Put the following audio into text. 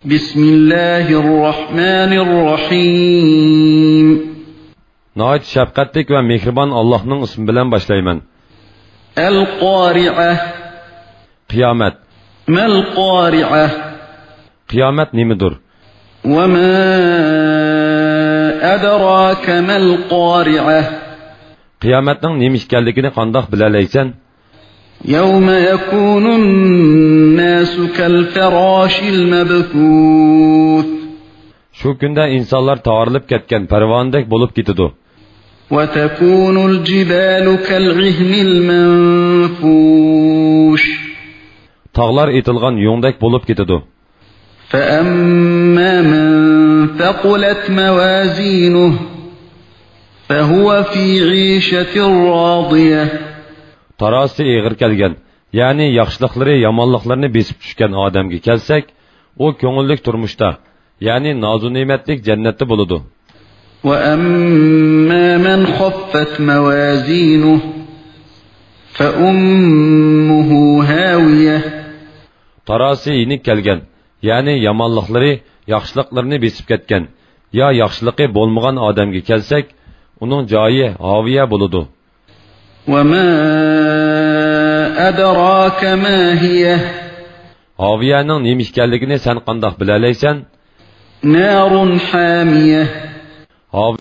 Bismillahirrahmanirrahim. Nəhayət şəfqətlik və mehriban Allah'ın ismi bilan başlayman. El-Qari'ah. Qiyamet. Mal-Qari'ah. Qiyamet nimidir? Ve ma adraka mal-Qari'ah. Qiyametning nima ekanligini qandoq bilalaysan? يوم يكون الناس كالفراش المبثوث. Şu kunda insanlar tağırılıp ketken pervanedek bolup gitidu. وتكون الجبال كالعهن المنفوش. Tağlar itilgan yongdek bolup gitidu. فأما من ثقلت موازينه فهو في عيشة راضية. Tarası eğir kelgen, yani yaxşılıkları, yamanlıklarını besip düşken adamga kelsek, o köngüllik turmuşta, yani nazu nimetlik cennette buludu. وَأَمَّا مَنْ خَفَّتْ مَوَازِينُهُ فَأُمُّهُ هَاوِيَةٌ. Tarası inik kelgen, yani yamanlıkları, yaxşılıklarını besip ketken, ya yaxşılıkı bolmagan adamga kelsek, onun cayı haviye buludu. وَمَا أَدْرَاكَ مَا هِيَهْ. Haviyenin nima ekanligini sen qandoq bilalaysan? نَارٌ حَامِيَةٌ.